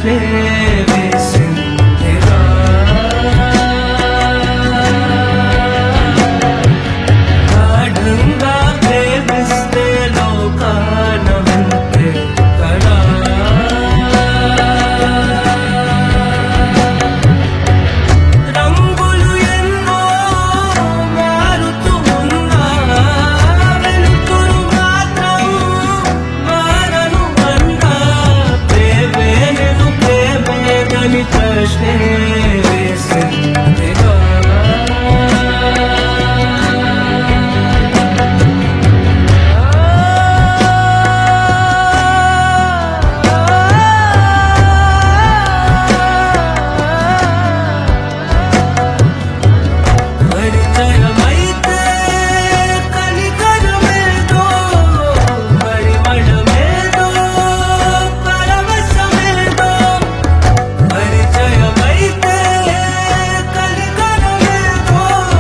ప్రశ్నే వేసిందిరా. గాఢంగా ప్రేమిస్తే లోకాన వింతే కదా. రంగులు ఎన్నో మారుతూ ఉన్నా వెలుతురు మాత్రం మారను అన్నా. ప్రేమే నేను ప్రేమేదని ప్రశ్నే వేసిందిగా. పరిచయమైతే కనికరమేదో పరిమళమేదో పరవశమేదో. పరిచయమైతే కనికరమేదో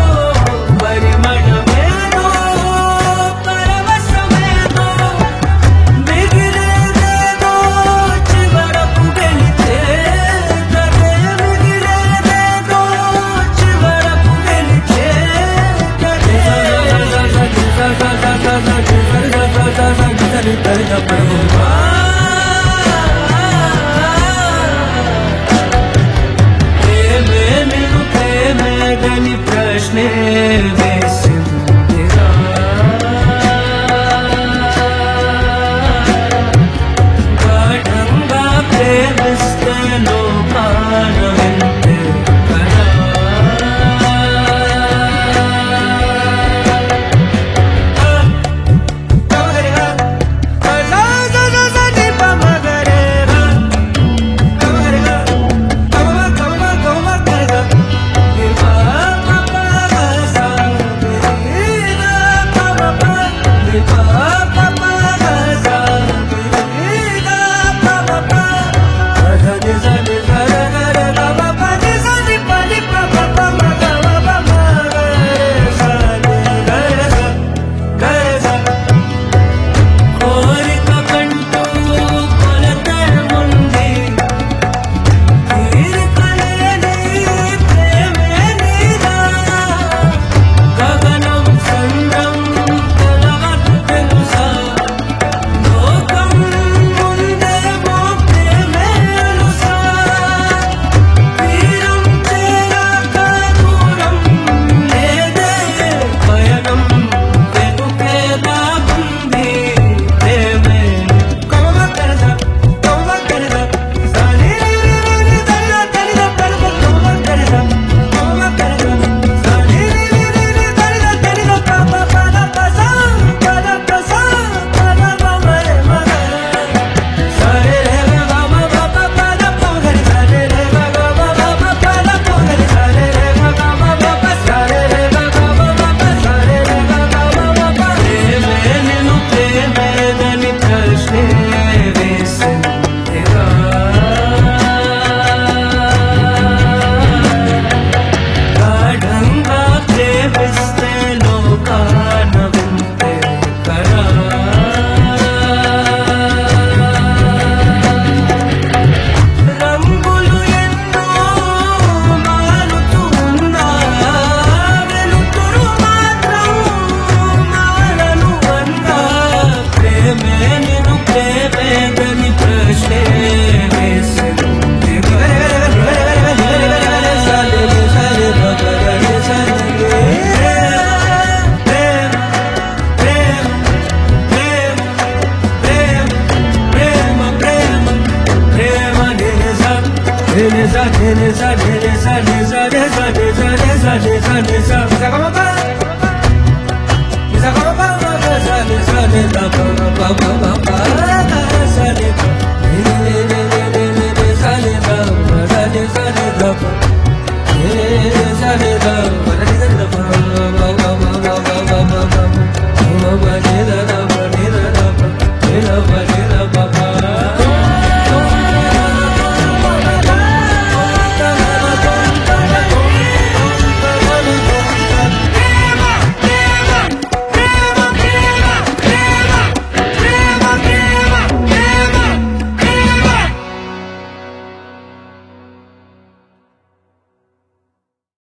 పరిమళమేదో పరవశమేదో. మిగిలేదేదో చివరకు వెళితే కదే. మిగిలేదేదో చివరకు వెళితే కదే. ప్రేమే నేను ప్రేమేదని ప్రశ్నే వేసిందిరా. గాఢంగా ప్రేమిస్తే లోకాన వింతే కదా. కోరిక కంటూ కొలతేముంది తీరికలేని ప్రేమే నీదా. గగనం సంద్రం తెలవదు తెలుసా. లోకం ముందేమో ప్రేమే అలుసా. తీరం చేరాక దూరం లేదే పయనం వెనుకే బాగుంది ప్రేమే. కమకరద కమకరద సానిరిరిరి దరిద దరిద పరమ కమకరద కమకరద సానిరిరిరి దరిద దరిద పమ పద పస పద పస పద మమరే మగ. సరే రే గమ పద పద పొగరి సరే రే గమ పద పద పొగరి సరే రే గమ పద సరే రే గమ పద సరే రే గమ పద. ప్రేమే నేను ప్రేమేదని ప్రశ్నే వేసిందిరా. గాఢంగా ప్రేమిస్తే లోకాన వింతే కదా. రంగులు ఎన్నో మారుతూ ఉన్నా వెలుతురు మాత్రం మారను అన్నా. ప్రేమే నేను ప్రేమేదని ప్రశ్నే వేసిందిగా. Ba ba ba